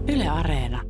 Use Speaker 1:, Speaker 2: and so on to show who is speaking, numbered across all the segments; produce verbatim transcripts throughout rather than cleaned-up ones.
Speaker 1: Yle Areena.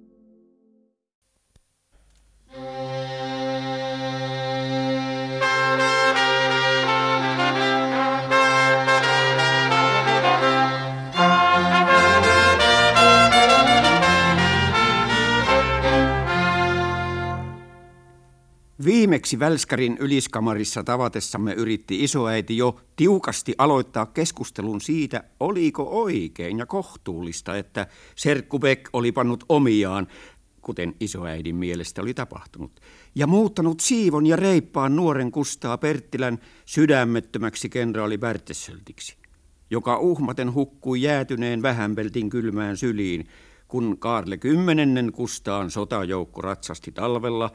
Speaker 2: Viimeksi Välskärin yliskamarissa tavatessamme yritti isoäiti jo tiukasti aloittaa keskustelun siitä, oliko oikein ja kohtuullista, että serkku Beck oli pannut omiaan, kuten isoäidin mielestä oli tapahtunut, ja muuttanut siivon ja reippaan nuoren Kustaa Perttilän sydämettömäksi kenraali Bertelsöltiksi, joka uhmaten hukkui jäätyneen Vähänpeltin kylmään syliin, kun Kaarle kymmenennen Kustaan sotajoukko ratsasti talvella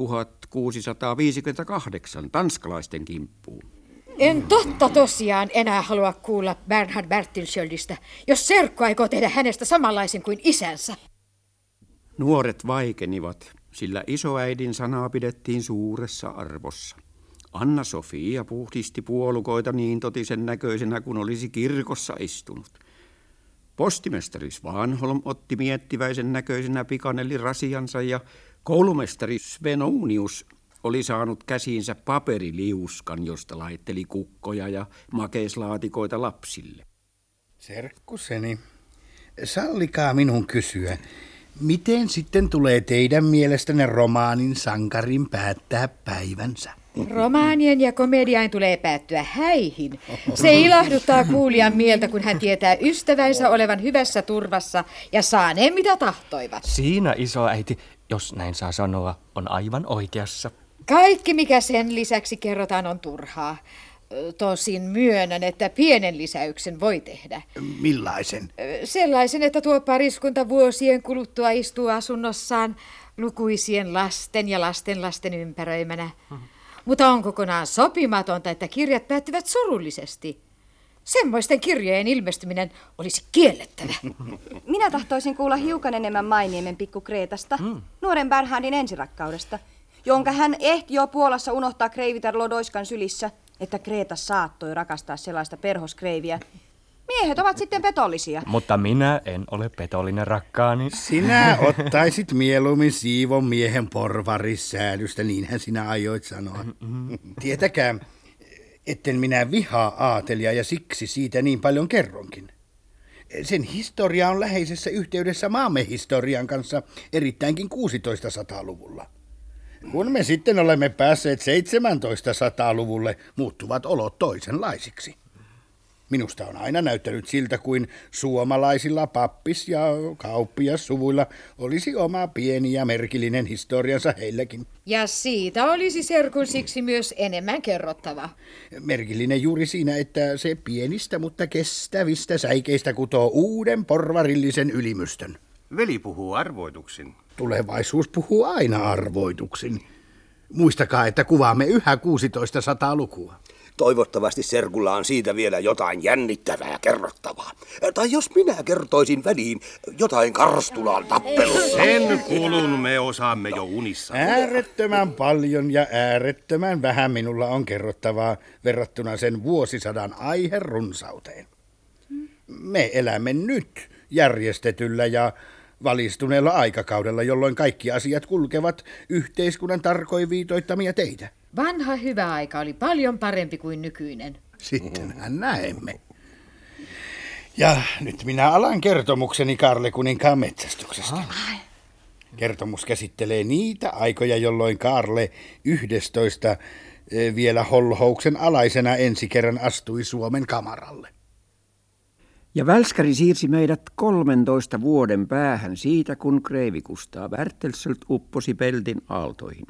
Speaker 2: tuhatkuusisataaviisikymmentäkahdeksan tanskalaisten kimppuun.
Speaker 3: En totta tosiaan enää halua kuulla Bernhard Bertelsöldistä, jos serkku aikoo tehdä hänestä samanlaisen kuin isänsä.
Speaker 2: Nuoret vaikenivat, sillä isoäidin sanaa pidettiin suuressa arvossa. Anna-Sofia puhdisti puolukoita niin totisen näköisenä, kun olisi kirkossa istunut. Postimestari Svanholm otti miettiväisen näköisenä pikanelli rasiansa ja koulumestari Svenonius oli saanut käsiinsä paperiliuskan, josta laitteli kukkoja ja makeislaatikoita lapsille.
Speaker 4: Serkkuseni, sallikaa minun kysyä, miten sitten tulee teidän mielestänne romaanin sankarin päättää päivänsä?
Speaker 3: Romaanien ja komediain tulee päättyä häihin. Se ilahduttaa kuulijan mieltä, kun hän tietää ystävänsä olevan hyvässä turvassa ja saaneen mitä tahtoivat.
Speaker 5: Siinä isoäiti, jos näin saa sanoa, on aivan oikeassa.
Speaker 3: Kaikki, mikä sen lisäksi kerrotaan, on turhaa. Tosin myönnän, että pienen lisäyksen voi tehdä.
Speaker 4: Millaisen?
Speaker 3: Sellaisen, että tuo pariskunta vuosien kuluttua istuu asunnossaan lukuisien lasten ja lastenlasten ympäröimänä. Mm-hmm. Mutta on kokonaan sopimatonta, että kirjat päättyvät surullisesti. Semmoisten kirjojen ilmestyminen olisi kiellettävä.
Speaker 6: Minä tahtoisin kuulla hiukan enemmän Mainiemen pikku Kreetasta, mm. nuoren Bernhardin ensirakkaudesta, jonka hän ehti jo Puolassa unohtaa kreivitär Lodoiskan sylissä, että Kreeta saattoi rakastaa sellaista perhoskreiviä. Miehet ovat sitten petollisia.
Speaker 5: Mutta minä en ole petollinen, rakkaani.
Speaker 4: Sinä ottaisit mieluummin siivon miehen porvarissäädystä, niinhän sinä aioit sanoa. Mm-hmm. Tietäkää, etten minä vihaa aatelia ja siksi siitä niin paljon kerronkin. Sen historia on läheisessä yhteydessä maamme historian kanssa erittäinkin kuusitoistasataa-luvulla. Kun me sitten olemme päässeet seitsemäntoistasataa-luvulle, muuttuvat olot toisenlaisiksi. Minusta on aina näyttänyt siltä, kuin suomalaisilla pappis- ja kauppiassuvuilla olisi oma pieni ja merkillinen historiansa heilläkin.
Speaker 3: Ja siitä olisi serkun siksi myös enemmän kerrottava.
Speaker 4: Merkillinen juuri siinä, että se pienistä, mutta kestävistä säikeistä kutoo uuden porvarillisen ylimystön.
Speaker 7: Veli puhuu arvoituksin.
Speaker 4: Tulevaisuus puhuu aina arvoituksin. Muistakaa, että kuvaamme yhä kuusitoistasataa-lukua.
Speaker 8: Toivottavasti serkulla on siitä vielä jotain jännittävää kerrottavaa. Tai jos minä kertoisin väliin jotain Karstulan tappelusta.
Speaker 7: Sen kulun me osaamme jo unissa.
Speaker 4: Äärettömän paljon ja äärettömän vähän minulla on kerrottavaa verrattuna sen vuosisadan aihe runsauteen. Me elämme nyt järjestetyllä ja valistuneella aikakaudella, jolloin kaikki asiat kulkevat yhteiskunnan tarkoin viitoittamia teitä.
Speaker 3: Vanha hyvä aika oli paljon parempi kuin nykyinen.
Speaker 4: Sittenhän näemme. Ja nyt minä alan kertomukseni Kaarle kuninkaan metsästyksestä. Ah. Kertomus käsittelee niitä aikoja, jolloin Kaarle yhdestoista vielä holhouksen alaisena ensi kerran astui Suomen kamaralle.
Speaker 2: Ja Välskäri siirsi meidät kolmentoista vuoden päähän siitä, kun kreivi Kustaa Bertelsöld upposi Peltin aaltoihin.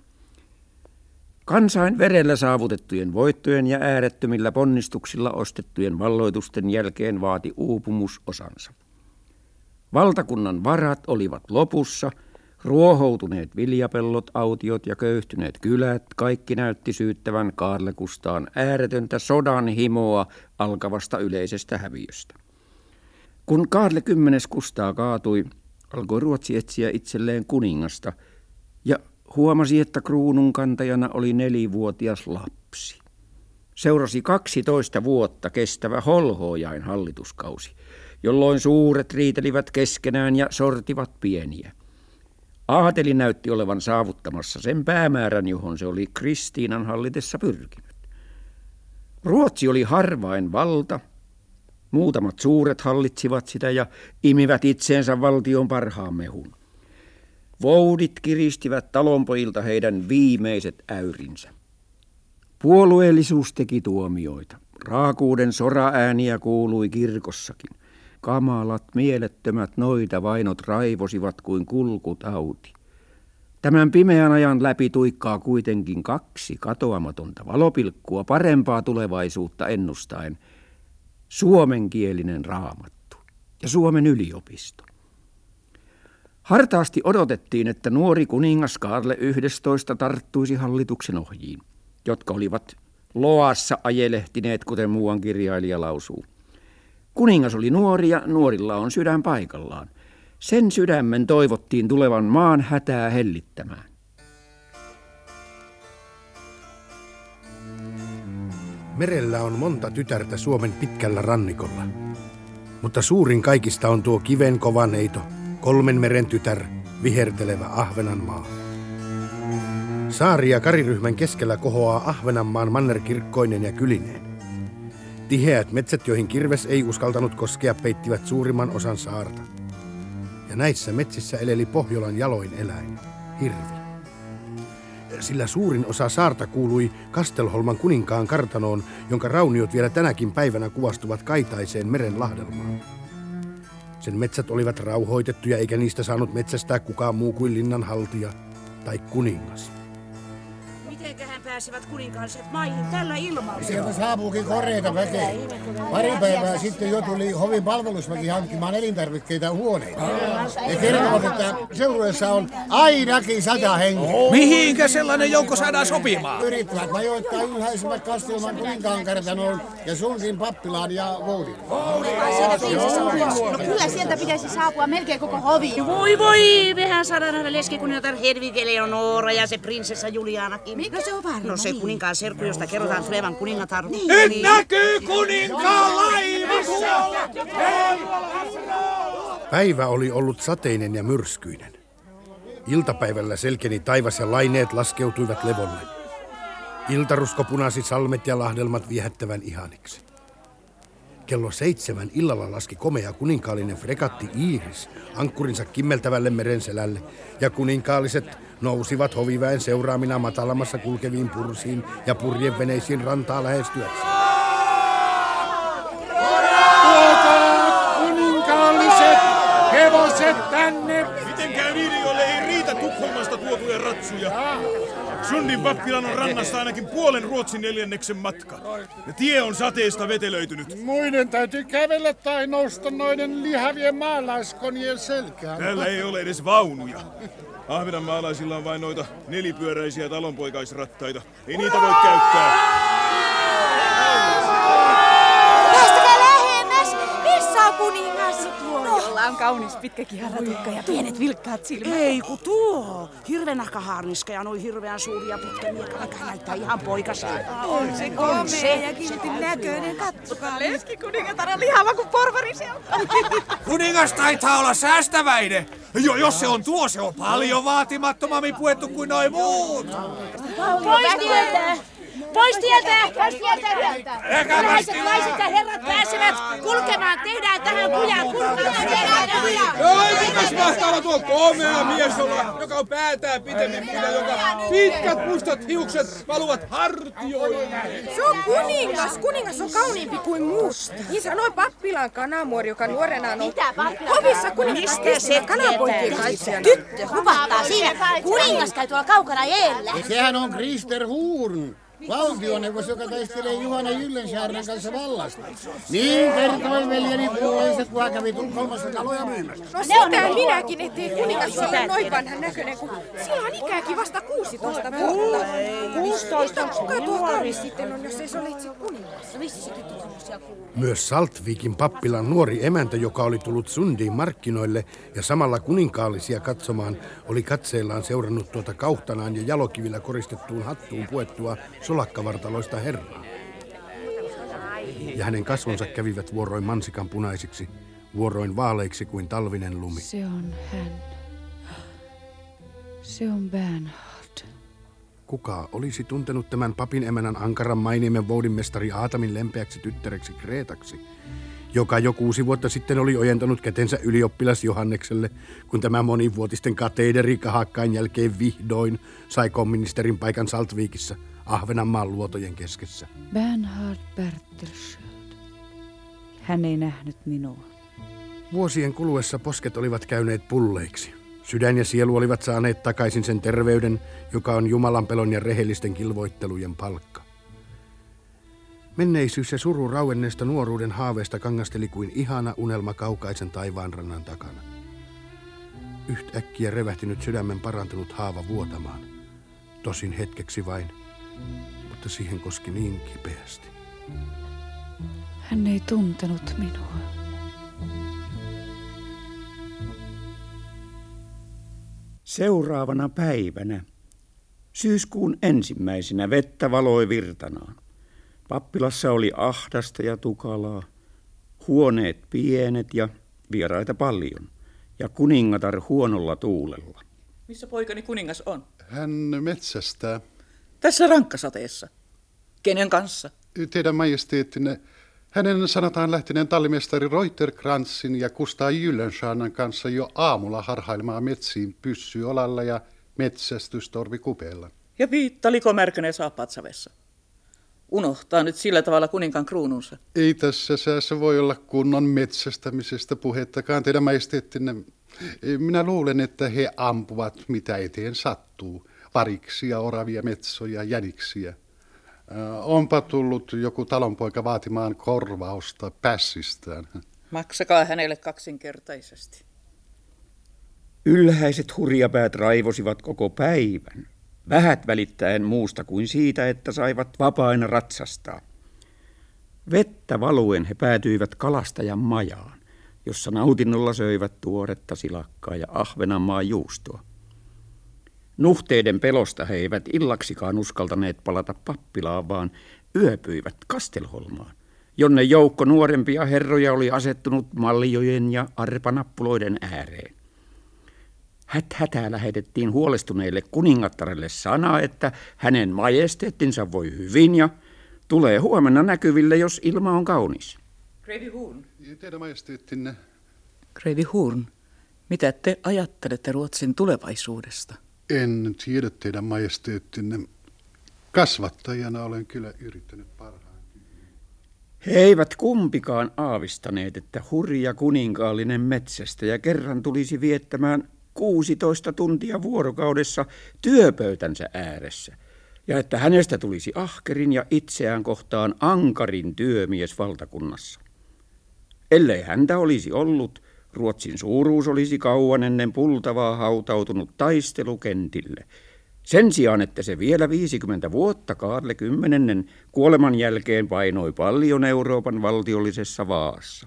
Speaker 2: Kansain verellä saavutettujen voittojen ja äärettömillä ponnistuksilla ostettujen valloitusten jälkeen vaati uupumus osansa. Valtakunnan varat olivat lopussa, ruohoutuneet viljapellot, autiot ja köyhtyneet kylät, kaikki näytti syyttävän Kaarle Kustaan ääretöntä sodan himoa alkavasta yleisestä häviöstä. Kun Kaarle kymmenes Kustaa kaatui, alkoi Ruotsi etsiä itselleen kuningasta ja huomasi, että kruunun kantajana oli nelivuotias lapsi. Seurasi kaksitoista vuotta kestävä holhoojain hallituskausi, jolloin suuret riitelivät keskenään ja sortivat pieniä. Aateli näytti olevan saavuttamassa sen päämäärän, johon se oli Kristiinan hallitessa pyrkinyt. Ruotsi oli harvain valta. Muutamat suuret hallitsivat sitä ja imivät itseensä valtion parhaan mehun. Voudit kiristivät talonpojilta heidän viimeiset äyrinsä. Puolueellisuus teki tuomioita. Raakuuden soraääniä kuului kirkossakin. Kamalat, mielettömät noita vainot raivosivat kuin kulkutauti. Tämän pimeän ajan läpi tuikkaa kuitenkin kaksi katoamatonta valopilkkua parempaa tulevaisuutta ennustaen. Suomenkielinen raamattu ja Suomen yliopisto. Hartaasti odotettiin, että nuori kuningas Kaarle yhdestoista tarttuisi hallituksen ohjiin, jotka olivat loassa ajelehtineet, kuten muuan kirjailija lausuu. Kuningas oli nuori ja nuorilla on sydän paikallaan. Sen sydämen toivottiin tulevan maan hätää hellittämään.
Speaker 4: Merellä on monta tytärtä Suomen pitkällä rannikolla, mutta suurin kaikista on tuo kiven kova neito, kolmen meren tytär, vihertelevä Ahvenanmaa. Saari- ja kariryhmän keskellä kohoaa Ahvenanmaan manner kirkkoinen ja kylineen. Tiheät metsät, joihin kirves ei uskaltanut koskea, peittivät suurimman osan saarta. Ja näissä metsissä eleli Pohjolan jaloin eläin, hirvi. Sillä suurin osa saarta kuului Kastelholman kuninkaan kartanoon, jonka rauniot vielä tänäkin päivänä kuvastuvat kaitaiseen meren lahdelmaan. Sen metsät olivat rauhoitettuja, eikä niistä saanut metsästää kukaan muu kuin linnanhaltija tai kuningas.
Speaker 1: Mitenköhän pääsevät kuninkaalliset maihin tällä ilmalla?
Speaker 9: Sieltä saapuukin koreita väkeä. Pari päivää sitten jo tuli hovin palvelusväki hankkimaan elintarvikkeita huoneita. Ja kertovat, että seurueessa on ainakin sata henkeä.
Speaker 10: Mihinkä sellainen joukko saadaan sopimaan?
Speaker 9: Yrittävät majoittaa ylhäisimmät Kastelman kuninkaan kartanoon ja sunkin pappilaan ja voudin.
Speaker 11: No kyllä sieltä pitäisi saapua melkein koko hovi.
Speaker 1: Voi voi, mehän saadaan nähdä leskikuningatar Hedvig Eleonora ja se prinsessa Julianakin.
Speaker 11: Mikä se on varma?
Speaker 1: No se kuninkaan serkku, josta kerrotaan tulevan kuningatar.
Speaker 10: Nyt näkyy kuninkaan laiva tuolla!
Speaker 4: Päivä oli ollut sateinen ja myrskyinen. Iltapäivällä selkeni taivas ja laineet laskeutuivat levolle. Iltarusko punasi salmet ja lahdelmat viehättävän ihaniksi. Kello seitsemän illalla laski komea kuninkaallinen fregatti Iiris ankkurinsa kimmeltävälle merenselälle, ja kuninkaalliset nousivat hoviväen seuraamina matalammassa kulkeviin pursiin ja purjeveneisiin rantaa lähestyäksi.
Speaker 10: Tuokaa kuninkaalliset hevoset tänne!
Speaker 12: Miten käy niiden, joille ei riitä Tukholmasta tuotuja ratsuja? Sundin pappilan on rannasta ainakin puolen Ruotsin neljänneksen matka. Ja tie on sateesta vetelöitynyt.
Speaker 9: Muiden täytyy kävellä tai nousta noiden lihavien maalaiskonien selkään.
Speaker 12: Täällä ei ole edes vaunuja. Ahvenanmaalaisilla on vain noita nelipyöräisiä talonpoikaisrattaita. Ei niitä voi käyttää.
Speaker 11: Päästäkää lähemmäs! Missä on kuningas?
Speaker 1: Jolla on kaunis pitkä kiharatukka ja pienet vilkkaat silmät. Ei ku tuo. Hirvenahkahaarniska ja noin hirveän suuri ja pitkä miekka, vaikka näyttää ihan poikaselta.
Speaker 11: On se komea ja kiltin näköinen. Katsokaa, leskikuningatar on lihava kuin porvariselta.
Speaker 10: Kuningas taitaa olla säästäväinen. Jo, jos se on tuo, se on paljon vaatimattomammin puettu kuin noin muut.
Speaker 11: Pois tieltä! Pois tieltä! Pois tieltä! Naiset, naiset ja herrat pääsevät kulkemaan. Tehdään tähän kujaan. Kulkemaan, tehdään kujaan.
Speaker 10: Joo, mikäs mahtaa olla tuo komea mies olla, joka on päätään pitemmin kuin joka pitkät mustat hiukset valuvat hartioille.
Speaker 13: Se on kuningas. Kuningas on kauniimpi kuin musta. Niin sanoi pappilan kanamuori, joka nuorena on
Speaker 11: Mitä pappilan?
Speaker 13: hovissa kuningas
Speaker 11: se
Speaker 13: kanapoikien kaitsijana.
Speaker 11: Tyttö, lupattaa siinä. Kuningas käy tuolla kaukana jäellä.
Speaker 9: Sehän on Krister Horn, valtioneuvos, joka taistelee Juhana Jyllensaaren kanssa vallasta. Niin kertoi veljeni puolensa, kun kävi Tukholmassa taloja myymässä.
Speaker 13: No sitä minäkin, ettei kuningas ole noin vanhan näköinen, kun sillä on ikääkin vasta kuusitoista vuotta. kuusitoista? Kuka tuo kaunis sitten on, jos ei se ole itse kuningas?
Speaker 11: No missä se tyttö siellä kuuluu?
Speaker 4: Myös Saltvikin pappilan nuori emäntä, joka oli tullut Sundiin markkinoille ja samalla kuninkaallisia katsomaan, oli katseellaan seurannut tuota kauhtanaan ja jalokivillä koristettuun hattuun puettua solakkavartaloista herraa. Ja hänen kasvonsa kävivät vuoroin mansikan punaisiksi, vuoroin vaaleiksi kuin talvinen lumi.
Speaker 1: Se on hän. Se on Bernhard.
Speaker 4: Kuka olisi tuntenut tämän papin emänän ankaran mainiemen voudinmestari Aatamin lempeäksi tyttäreksi Kreetaksi, joka jo kuusi vuotta sitten oli ojentanut kätensä ylioppilas Johannekselle, kun tämä monivuotisten kateederi kahakkain jälkeen vihdoin sai komministerin paikan Saltvikissa, Ahvenanmaan luotojen keskessä.
Speaker 1: Bernhard Bertelschöld. Hän ei nähnyt minua.
Speaker 4: Vuosien kuluessa posket olivat käyneet pulleiksi. Sydän ja sielu olivat saaneet takaisin sen terveyden, joka on jumalanpelon ja rehellisten kilvoittelujen palkka. Menneisyys ja suru rauenneesta nuoruuden haaveesta kangasteli kuin ihana unelma kaukaisen taivaanrannan takana. Yhtäkkiä revähtinyt sydämen parantunut haava vuotamaan. Tosin hetkeksi vain, mutta siihen koski niin kipeästi.
Speaker 1: Hän ei tuntenut minua.
Speaker 2: Seuraavana päivänä, syyskuun ensimmäisenä, vettä valoi virtanaan. Pappilassa oli ahdasta ja tukalaa, huoneet pienet ja vieraita paljon, ja kuningatar huonolla tuulella.
Speaker 14: Missä poikani kuningas on?
Speaker 15: Hän metsästää.
Speaker 14: Tässä rankkasateessa. Kenen kanssa?
Speaker 15: Teidän majesteettinne, hänen sanotaan lähteneen tallimestari Reuterkrantzin ja Kustaa Jyllenstiernan kanssa jo aamulla harhailemaan metsiin pyssy olalla ja metsästystorvi kupeella.
Speaker 14: Ja viittaliko märkäneen saappaat savessa? Unohtaa nyt sillä tavalla kuninkaan kruununsa.
Speaker 15: Ei tässä säässä voi olla kunnon metsästämisestä puhettakaan, teidän majesteettinne. Minä luulen, että he ampuvat mitä eteen sattuu. Variksia, oravia, metsoja, jäniksiä. Onpa tullut joku talonpoika vaatimaan korvausta pässistään.
Speaker 14: Maksakaa hänelle kaksinkertaisesti.
Speaker 2: Ylhäiset hurjapäät raivosivat koko päivän, vähät välittäen muusta kuin siitä, että saivat vapaina ratsastaa. Vettä valuen he päätyivät kalastajan majaan, jossa nautinnolla söivät tuoretta silakkaa ja Ahvenanmaan juustoa. Nuhteiden pelosta he eivät illaksikaan uskaltaneet palata pappilaan, vaan yöpyivät Kastelholmaan, jonne joukko nuorempia herroja oli asettunut maljojen ja arpanappuloiden ääreen. Häthätää lähetettiin huolestuneille kuningattarelle sana, että hänen majesteettinsa voi hyvin ja tulee huomenna näkyville, jos ilma on kaunis.
Speaker 14: Kreivi Horn.
Speaker 15: Teidän majesteettinne.
Speaker 14: Kreivi Horn, mitä te ajattelette Ruotsin tulevaisuudesta?
Speaker 15: En tiedä, teidän majesteettinne. Kasvattajana olen kyllä yrittänyt parhaan.
Speaker 2: He eivät kumpikaan aavistaneet, että hurja kuninkaallinen metsästäjä kerran tulisi viettämään kuusitoista tuntia vuorokaudessa työpöytänsä ääressä, ja että hänestä tulisi ahkerin ja itseään kohtaan ankarin työmies valtakunnassa. Ellei häntä olisi ollut, Ruotsin suuruus olisi kauan ennen pultavaa hautautunut taistelukentille. Sen sijaan, että se vielä viisikymmentä vuotta Kaarle kymmenennen kuoleman jälkeen painoi paljon Euroopan valtiollisessa vaassa.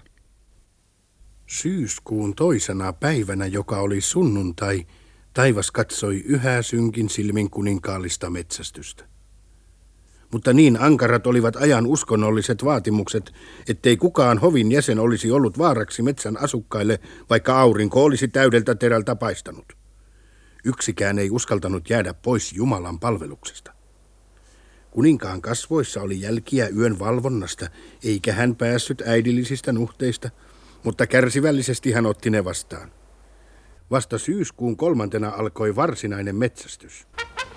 Speaker 4: Syyskuun toisena päivänä, joka oli sunnuntai, taivas katsoi yhä synkin silmin kuninkaallista metsästystä. Mutta niin ankarat olivat ajan uskonnolliset vaatimukset, ettei kukaan hovin jäsen olisi ollut vaaraksi metsän asukkaille, vaikka aurinko olisi täydeltä terältä paistanut. Yksikään ei uskaltanut jäädä pois Jumalan palveluksesta. Kuninkaan kasvoissa oli jälkiä yön valvonnasta, eikä hän päässyt äidillisistä nuhteista, mutta kärsivällisesti hän otti ne vastaan. Vasta syyskuun kolmantena alkoi varsinainen metsästys.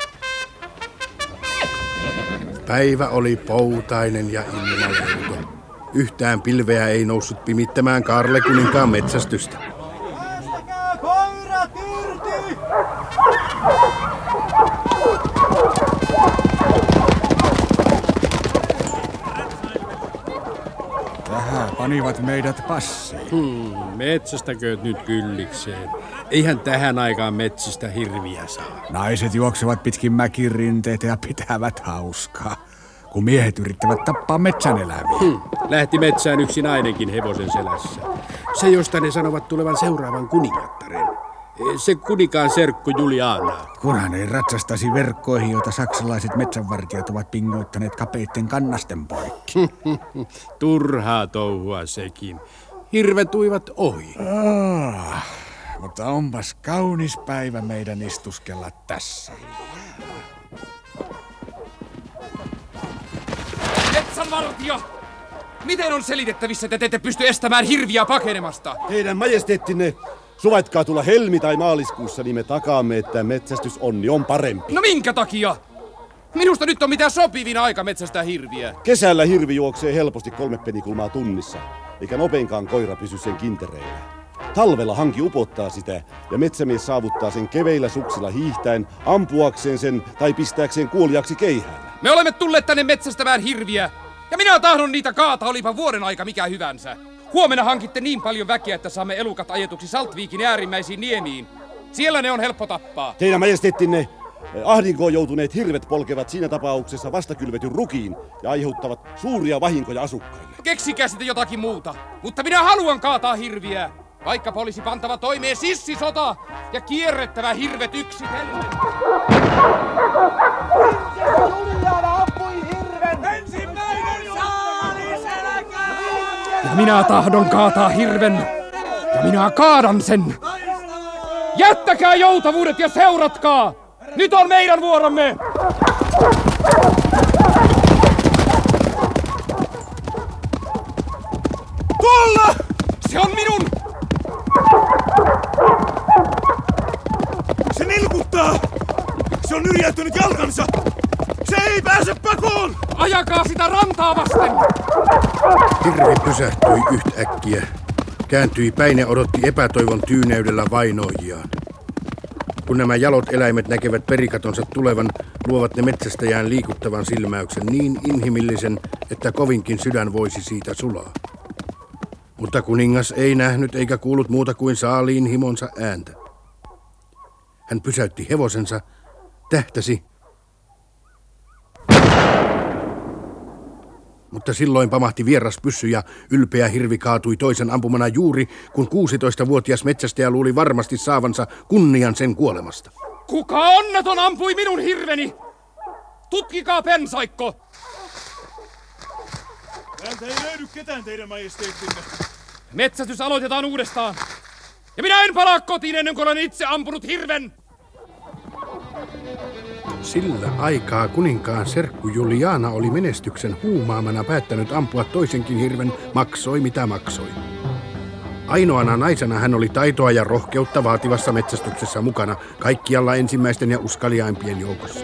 Speaker 4: Päivä oli poutainen ja ilmaleuto. Yhtään pilveä ei noussut pimittämään Kaarle kuninkaan metsästystä.
Speaker 16: Päästäkää koirat irti!
Speaker 17: Tähän panivat meidät passiin.
Speaker 18: Hmm, metsästäkööt nyt kyllikseen. Eihän tähän aikaan metsistä hirviä saa.
Speaker 17: Naiset juoksevat pitkin mäkirinteitä ja pitävät hauskaa, kun miehet yrittävät tappaa metsän eläviä.
Speaker 18: Hmm, lähti metsään yksi nainenkin hevosen selässä. Se, josta ne sanovat tulevan seuraavan kuningattaren. Se kuninkaan serkku Juliana.
Speaker 17: Kunhan ei ratsastaisi verkkoihin, joita saksalaiset metsänvartijat ovat pingoittaneet kapeitten kannasten poikki.
Speaker 18: Turhaa touhua sekin.
Speaker 17: hirvet uivat ohi. Oh, mutta onpas kaunis päivä meidän istuskella tässä.
Speaker 19: Metsänvartija! Miten on selitettävissä, että te ette pysty estämään hirviä pakenemasta?
Speaker 20: Teidän majesteettinne, suvaitkaa tulla helmi- tai maaliskuussa, niin me takaamme, että metsästysonni on parempi.
Speaker 19: No minkä takia? Minusta nyt on mitään sopivin aika metsästää hirviä.
Speaker 20: Kesällä hirvi juoksee helposti kolme penikulmaa tunnissa, eikä nopeinkaan koira pysy sen kintereillä. Talvella hanki upottaa sitä, ja metsämies saavuttaa sen keveillä suksilla hiihtäen, ampuakseen sen tai pistääkseen kuoliaksi keihäällä.
Speaker 19: Me olemme tulleet tänne metsästämään hirviä, ja minä tahdon niitä kaata, olipa vuoden aika mikä hyvänsä. Huomenna hankitte niin paljon väkeä, että saamme elukat ajetuksi Saltviikin äärimmäisiin niemiin. Siellä ne on helppo tappaa.
Speaker 20: Teidän majesteettinne, ahdinkoon joutuneet hirvet polkevat siinä tapauksessa vastakylvetyn rukiin ja aiheuttavat suuria vahinkoja asukkaille.
Speaker 19: Keksikää sitten jotakin muuta, mutta minä haluan kaataa hirviä. Vaikkapa olisi pantava toimeen sissisota ja kierrettävä hirvet yksitellen.
Speaker 16: Juliana ampui hirven! Ensimmäinen saaliselkä!
Speaker 19: Ja minä tahdon kaataa hirven. Ja minä kaadan sen. Jättäkää joutavuudet ja seuratkaa! Nyt on meidän vuoromme! Tuolla! Se on minun!
Speaker 12: Se nilkuttaa! Se on nyrjäyttänyt jalkansa! Se ei pääse pakoon!
Speaker 19: Ajakaa sitä rantaa vasten!
Speaker 4: Hirvi pysähtyi yhtäkkiä. Kääntyi päin ja odotti epätoivon tyyneydellä vainoijiaan. Kun nämä jalot eläimet näkevät perikatonsa tulevan, luovat ne metsästäjään liikuttavan silmäyksen niin inhimillisen, että kovinkin sydän voisi siitä sulaa. Mutta kuningas ei nähnyt eikä kuullut muuta kuin saaliin himonsa ääntä. Hän pysäytti hevosensa, tähtäsi. Mutta silloin pamahti vieras pyssy ja ylpeä hirvi kaatui toisen ampumana juuri, kun kuusitoistavuotias metsästäjä luuli varmasti saavansa kunnian sen kuolemasta.
Speaker 19: Kuka onneton ampui minun hirveni? Tutkikaa, pensaikko!
Speaker 12: Täältä ei löydy ketään, teidän majesteettinne.
Speaker 19: Metsästys aloitetaan uudestaan. Ja minä en palaa kotiin ennen kuin olen itse ampunut hirven.
Speaker 4: Sillä aikaa kuninkaan serkku Juliana oli menestyksen huumaamana päättänyt ampua toisenkin hirven, maksoi mitä maksoi. Ainoana naisena hän oli taitoa ja rohkeutta vaativassa metsästyksessä mukana kaikkialla ensimmäisten ja uskaliaimpien joukossa.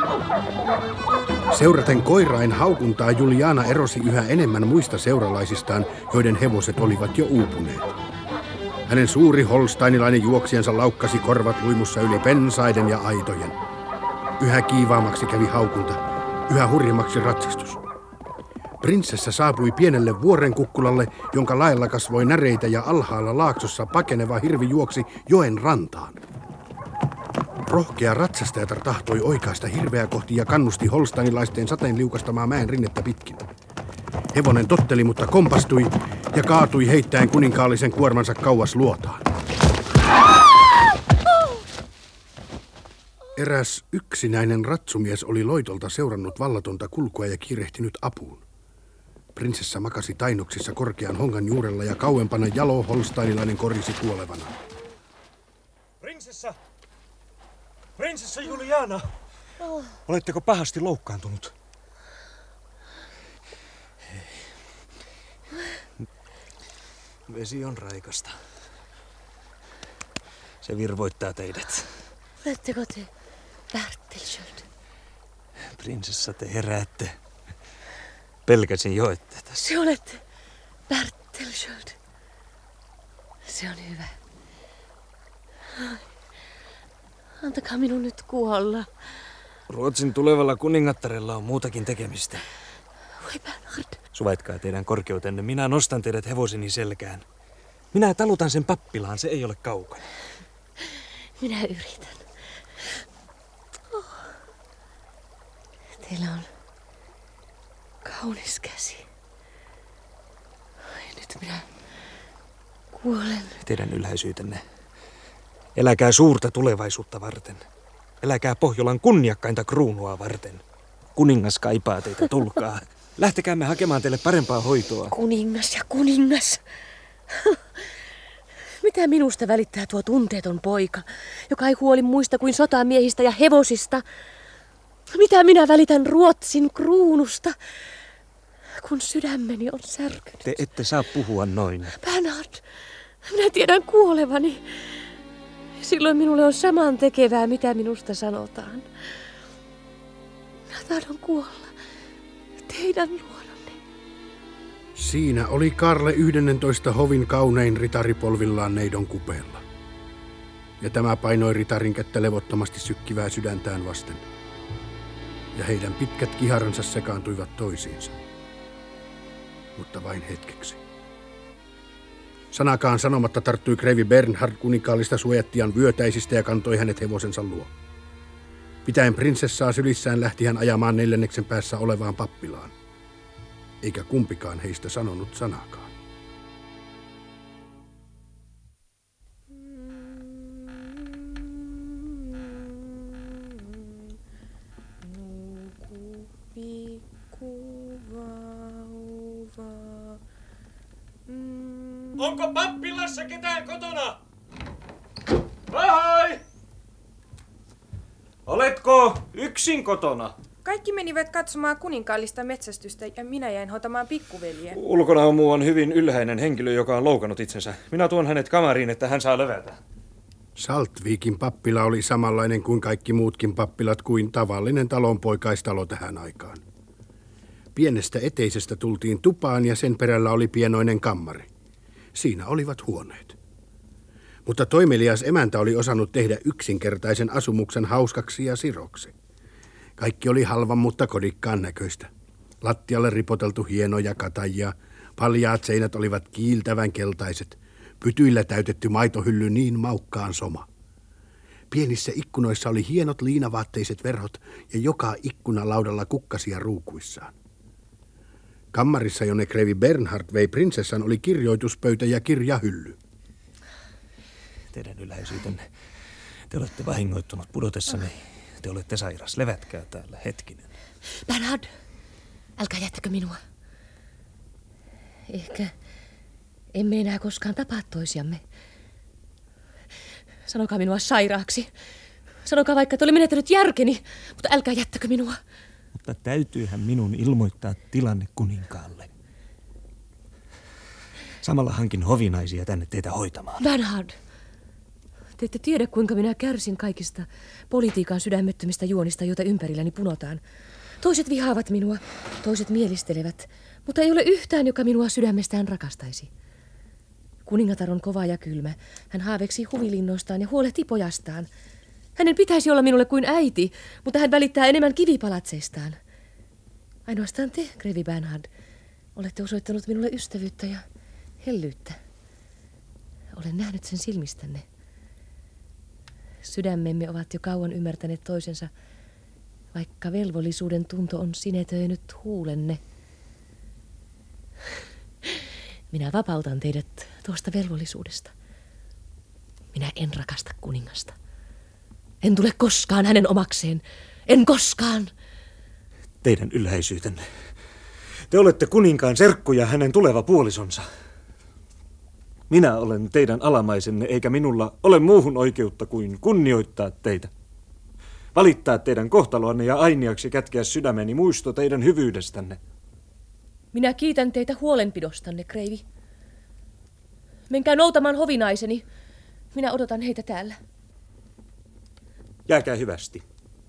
Speaker 4: Seuraten koirain haukuntaa Juliana erosi yhä enemmän muista seuralaisistaan, joiden hevoset olivat jo uupuneet. Hänen suuri holsteinilainen juoksijansa laukkasi korvat luimussa yli pensaiden ja aitojen. Yhä kiivaammaksi kävi haukunta, yhä hurjemmaksi ratsastus. Prinsessa saapui pienelle vuorenkukkulalle, jonka laella kasvoi näreitä ja alhaalla laaksossa pakeneva hirvi juoksi joen rantaan. Rohkea ratsastajatar tahtoi oikaista hirveä kohti ja kannusti holsteinilaisten sateen liukastamaa mäen rinnettä pitkin. Hevonen totteli, mutta kompastui ja kaatui heittäen kuninkaallisen kuormansa kauas luotaan. Eräs yksinäinen ratsumies oli loitolta seurannut vallatonta kulkua ja kiirehtinyt apuun. Prinsessa makasi tainnuksissa korkean hongan juurella ja kauempana jalo holsteinilainen korisi kuolevana.
Speaker 12: Prinsessa! Prinsessa Juliana! Oh. Oletteko pahasti loukkaantunut? Vesi on raikasta. Se virvoittaa teidät.
Speaker 11: Oletteko te Bertelschöld?
Speaker 12: Prinsessa, te heräätte. Pelkäsin jo, että tässä...
Speaker 11: Se olette Bertelschöld. Se on hyvä. Antakaa minun nyt kuolla.
Speaker 12: Ruotsin tulevalla kuningattarella on muutakin tekemistä.
Speaker 11: Voi Bernhard.
Speaker 12: Suvaitkaa teidän korkeutenne. Minä nostan teidät hevoseni selkään. Minä talutan sen pappilaan, se ei ole kaukana.
Speaker 11: Minä yritän. Oh. Teillä on kaunis käsi. Ai, nyt minä kuolen.
Speaker 12: Teidän ylhäisyytenne. Eläkää suurta tulevaisuutta varten. Eläkää Pohjolan kunniakkainta kruunua varten. Kuningas kaipaa teitä, tulkaa. Lähtekäämme hakemaan teille parempaa hoitoa.
Speaker 11: Kuningas ja kuningas.
Speaker 21: Mitä minusta välittää tuo tunteeton poika, joka ei huoli muista kuin sotamiehistä ja hevosista? Mitä minä välitän Ruotsin kruunusta, kun sydämeni on särkynyt?
Speaker 5: Te ette saa puhua noin.
Speaker 21: Bernhard, minä tiedän kuolevani. Silloin minulle on saman tekevää, mitä minusta sanotaan. Minä tahdon kuolla teidän luonanne.
Speaker 4: Siinä oli Karle yhdennentoista hovin kaunein ritari polvillaan neidon kupeella. Ja tämä painoi ritarin kättä levottomasti sykkivää sydäntään vasten. Ja heidän pitkät kiharansa sekaantuivat toisiinsa. Mutta vain hetkeksi. Sanakaan sanomatta tarttui kreivi Bernhard kuninkaallista suojattian vyötäisistä ja kantoi hänet hevosensa luo. Pitäen prinsessaa sylissään lähti hän ajamaan neljänneksen päässä olevaan pappilaan. Eikä kumpikaan heistä sanonut sanaakaan.
Speaker 12: Onko pappilassa ketään kotona? Ahoi! Oletko yksin kotona?
Speaker 13: Kaikki menivät katsomaan kuninkaallista metsästystä ja minä jäin hoitamaan pikkuveljeä.
Speaker 12: Ulkona on muuan hyvin ylhäinen henkilö, joka on loukannut itsensä. Minä tuon hänet kamariin, että hän saa levätä.
Speaker 4: Saltvikin pappila oli samanlainen kuin kaikki muutkin pappilat kuin tavallinen talonpoikaistalo tähän aikaan. Pienestä eteisestä tultiin tupaan ja sen perällä oli pienoinen kammari. Siinä olivat huoneet. Mutta toimelias emäntä oli osannut tehdä yksinkertaisen asumuksen hauskaksi ja siroksi. Kaikki oli halvan, mutta kodikkaan näköistä. Lattialle ripoteltu hienoja katajia, paljaat seinät olivat kiiltävän keltaiset, pytyillä täytetty maitohylly niin maukkaan soma. Pienissä ikkunoissa oli hienot liinavaatteiset verhot ja joka ikkunalaudalla kukkasia ruukuissaan. Kammarissa, jonne kreivi Bernhard vei prinsessan, oli kirjoituspöytä ja kirjahylly.
Speaker 5: Teidän ylhäisyytenne, te olette vahingoittunut pudotessanne. Te olette sairas. Levätkää täällä hetkinen.
Speaker 21: Bernhard, älkää jättäkö minua. Ehkä emme enää koskaan tapaa toisiamme. Sanokaa minua sairaaksi. Sanokaa vaikka, että olen menettänyt järkeni, mutta älkää jättäkö minua.
Speaker 5: Mutta täytyyhän minun ilmoittaa tilanne kuninkaalle. Samalla hankin hovinaisia tänne teitä hoitamaan.
Speaker 21: Bernhard, te ette tiedä, kuinka minä kärsin kaikista politiikan sydämettömistä juonista, joita ympärilläni punotaan. Toiset vihaavat minua, toiset mielistelevät, mutta ei ole yhtään, joka minua sydämestään rakastaisi. Kuningatar on kova ja kylmä. Hän haaveksi huvilinnoistaan ja huolehtii pojastaan. Hänen pitäisi olla minulle kuin äiti, mutta hän välittää enemmän kivipalatseistaan. Ainoastaan te, kreivi Bernhard, olette osoittanut minulle ystävyyttä ja hellyyttä. Olen nähnyt sen silmistänne. Sydämemme ovat jo kauan ymmärtäneet toisensa, vaikka velvollisuuden tunto on sinetöinyt huulenne. Minä vapautan teidät tuosta velvollisuudesta. Minä en rakasta kuningasta. En tule koskaan hänen omakseen. En koskaan.
Speaker 5: Teidän ylhäisyytenne. Te olette kuninkaan serkku ja hänen tuleva puolisonsa. Minä olen teidän alamaisenne, eikä minulla ole muuhun oikeutta kuin kunnioittaa teitä. Valittaa teidän kohtaloanne ja ainiaksi kätkeä sydämeni muisto teidän hyvyydestänne.
Speaker 21: Minä kiitän teitä huolenpidostanne, kreivi. Menkää noutamaan hovinaiseni. Minä odotan heitä täällä.
Speaker 5: Jääkää hyvästi.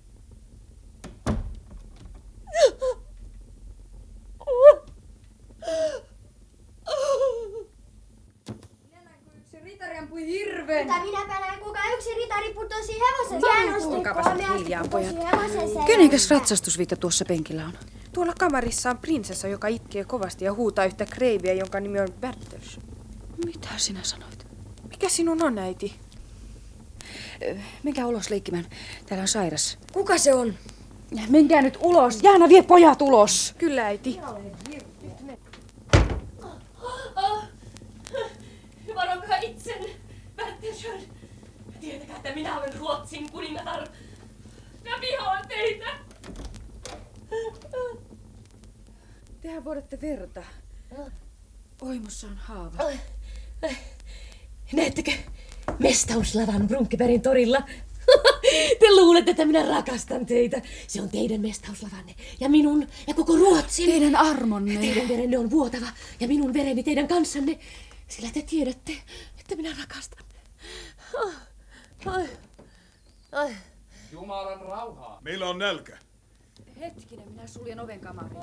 Speaker 6: Ritari ampui hirven.
Speaker 11: Mutta minäpä näin, kuinka yksi ritari putosi hevosen
Speaker 13: Kuulkaapas hiljaa, pojat.
Speaker 1: Kenenkäs ratsastusviitta tuossa penkillä on?
Speaker 13: Tuolla kamarissa on prinsessa, joka itkee kovasti ja huutaa yhtä kreiviä, jonka nimi on Bertels.
Speaker 1: Mitä sinä sanoit?
Speaker 13: Mikä sinun on, äiti?
Speaker 1: Menkää ulos leikkimään. Täällä on sairas.
Speaker 21: Kuka se on?
Speaker 1: Menkää nyt ulos. Jaana, vie pojat ulos.
Speaker 13: Kyllä, äiti.
Speaker 21: Varokaa itsen, Bertelsson. Tietäkää, että minä olen Ruotsin kuningatar. Minä vihaan teitä.
Speaker 1: Tehän vuodatte verta. Oimossa on haava.
Speaker 21: Näettekö Mestauslavan Brunkebergin torilla? Te luulette, että minä rakastan teitä. Se on teidän mestauslavanne ja minun ja koko Ruotsin.
Speaker 1: Teidän armonne.
Speaker 21: Teidän verenne on vuotava ja minun vereni teidän kanssanne, sillä te tiedätte, että minä rakastan. Ai, ai, ai.
Speaker 19: Jumalan rauhaa.
Speaker 12: Meillä on nälkä.
Speaker 1: Hetkinen, minä suljen oven kamariin.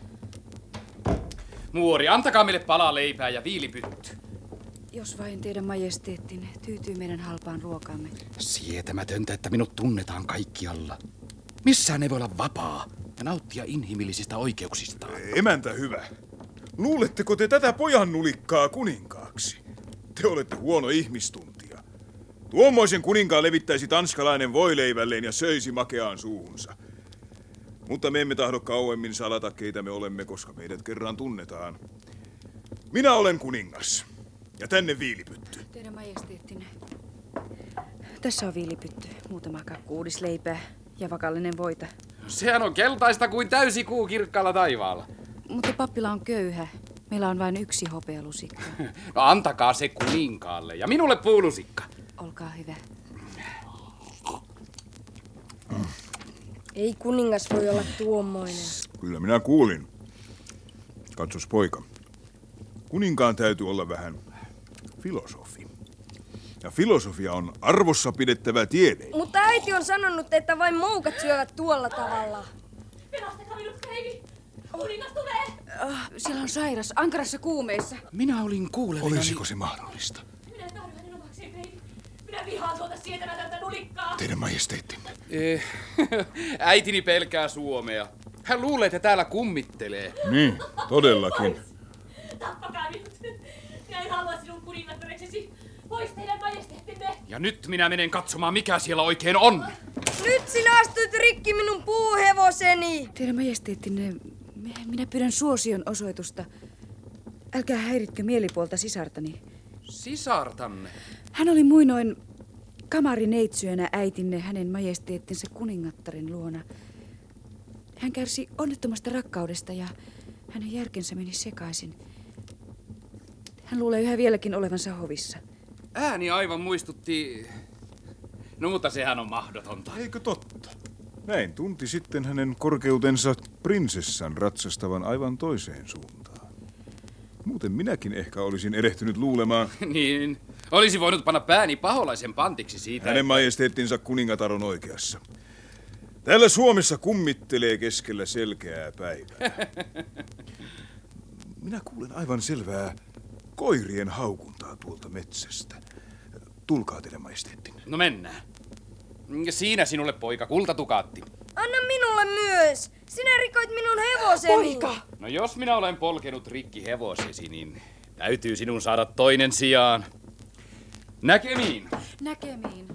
Speaker 19: Muori, antakaa meille palaa leipää ja viilipytty.
Speaker 1: Jos vain teidän majesteettinne tyytyy meidän halpaan ruokaamme.
Speaker 7: Sietämätöntä, että minut tunnetaan kaikkialla. Missään ei voi olla vapaa ja nauttia inhimillisistä oikeuksista.
Speaker 12: Emäntä hyvä. Luuletteko te tätä pojan nulikkaa kuninkaaksi? Te olette huono ihmistuntija. Tuommoisen kuninkaan levittäisi tanskalainen voileivälleen ja söisi makeaan suuhunsa. Mutta me emme tahdo kauemmin salata, keitä me olemme, koska meidät kerran tunnetaan. Minä olen kuningas. Ja tänne viilipytty.
Speaker 1: Teidän majesteettinne. Tässä on viilipytty, muutama kakku uudisleipää ja vakallinen voita.
Speaker 19: Sehän on keltaista kuin täysi kuu kirkkaalla taivaalla.
Speaker 1: Mutta pappila on köyhä. Meillä on vain yksi hopealusikka.
Speaker 19: No antakaa se kuninkaalle ja minulle puulusikka.
Speaker 1: Olkaa hyvä.
Speaker 8: Ei kuningas voi olla tuommoinen.
Speaker 12: Kyllä minä kuulin. Katsos poika. Kuninkaan täytyy olla vähän filosofi. Ja filosofia on arvossa pidettävä tiede.
Speaker 8: Mutta äiti on sanonut, että vain moukat syövät tuolla tavalla.
Speaker 21: Pelastakaa minut, Kreivi! Kuningas tulee!
Speaker 1: Uh, siellä on sairas, ankarassa kuumeissa.
Speaker 7: Minä olin kuulevina.
Speaker 12: Olisiko se mahdollista?
Speaker 21: Minä tahdon hänen omakseen, Kreivi. Minä vihaan tuota sietämätöntä nulikkaa.
Speaker 12: Teidän majesteettinne.
Speaker 19: Eh, äitini pelkää Suomea. Hän luulee, että täällä kummittelee.
Speaker 12: Niin, todellakin.
Speaker 21: Tappakaa minut. Minä en halua sinun kuningattareksesi. Pois teidän majesteettinne.
Speaker 19: Ja nyt minä menen katsomaan, mikä siellä oikein on.
Speaker 8: Nyt sinä astut rikki minun puuhevoseni.
Speaker 1: Teidän majesteettinne, minä pyydän suosion osoitusta. Älkää häiritkö mielipuolta sisartani.
Speaker 19: Sisartanne?
Speaker 1: Hän oli muinoin kamarineitsyönä äitinne hänen majesteettinsa kuningattaren luona. Hän kärsi onnettomasta rakkaudesta ja hänen järkensä meni sekaisin. Hän luulee yhä vieläkin olevansa hovissa.
Speaker 19: Ääni aivan muistutti... No mutta sehän on mahdotonta.
Speaker 12: Eikö totta? Näin tunti sitten hänen korkeutensa prinsessan ratsastavan aivan toiseen suuntaan. Muuten minäkin ehkä olisin erehtynyt luulemaan.
Speaker 19: Niin, olisi voinut panna pääni paholaisen pantiksi siitä.
Speaker 12: Hänen että... majesteettinsa kuningatar on oikeassa. Täällä Suomessa kummittelee keskellä selkeää päivää. Minä kuulen aivan selvää koirien haukuntaa tuolta metsästä. Tulkaa teidän majesteettinne.
Speaker 19: No mennään. Siinä sinulle, poika, kultatukaatti.
Speaker 8: Anna minulle myös. Sinä rikoit minun hevoseni.
Speaker 1: Poika!
Speaker 19: No jos minä olen polkenut rikki hevosesi, niin täytyy sinun saada toinen sijaan. Näkemiin.
Speaker 1: Näkemiin.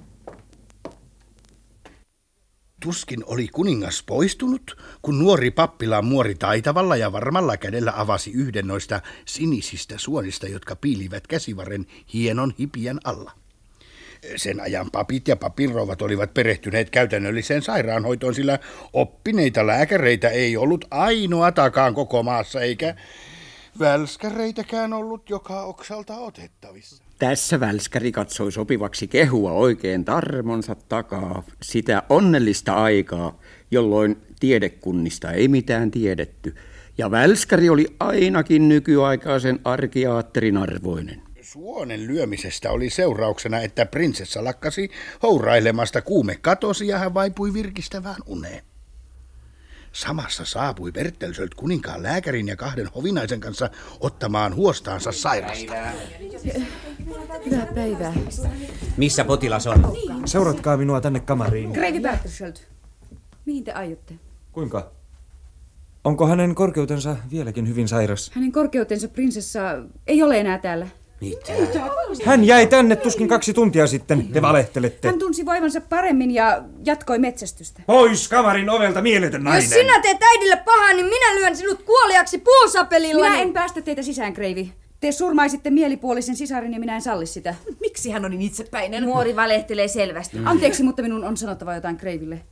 Speaker 4: Tuskin oli kuningas poistunut, kun nuori pappila muori taitavalla ja varmalla kädellä avasi yhden noista sinisistä suonista, jotka piilivät käsivarren hienon hipiän alla. Sen ajan papit ja papinrouvat olivat perehtyneet käytännölliseen sairaanhoitoon, sillä oppineita lääkäreitä ei ollut ainoatakaan koko maassa, eikä välskäreitäkään ollut joka oksalta otettavissa.
Speaker 2: Tässä välskäri katsoi sopivaksi kehua oikein tarmonsa takaa sitä onnellista aikaa, jolloin tiedekunnista ei mitään tiedetty, ja välskäri oli ainakin nykyaikaisen arkiaatterin arvoinen.
Speaker 4: Suonen lyömisestä oli seurauksena, että prinsessa lakkasi hourailemasta, kuume katosi ja hän vaipui virkistävään uneen. Samassa saapui Bertelsöld kuninkaan lääkärin ja kahden hovinaisen kanssa ottamaan huostaansa sairasta.
Speaker 1: Hyvää päivää.
Speaker 22: Missä potilas on?
Speaker 5: Seuratkaa minua tänne kamariin.
Speaker 1: Kreivi Bertelsöld, mihin te aiotte?
Speaker 5: Kuinka? Onko hänen korkeutensa vieläkin hyvin sairas?
Speaker 1: Hänen korkeutensa prinsessa ei ole enää täällä.
Speaker 22: Mitä?
Speaker 5: Hän jäi tänne tuskin kaksi tuntia sitten, te valehtelette.
Speaker 1: Hän tunsi voivansa paremmin ja jatkoi metsästystä.
Speaker 5: Pois kamarin ovelta, mieletön nainen!
Speaker 8: Jos sinä teet äidille pahaa, niin minä lyön sinut kuoliaksi puusapelilla.
Speaker 1: Minä en päästä teitä sisään, Kreivi. Te surmaisitte mielipuolisen sisarin ja minä en salli sitä.
Speaker 21: Miksi hän on niin itsepäinen?
Speaker 8: Muori valehtelee selvästi.
Speaker 1: Mm. Anteeksi, mutta minun on sanottava jotain Kreiville.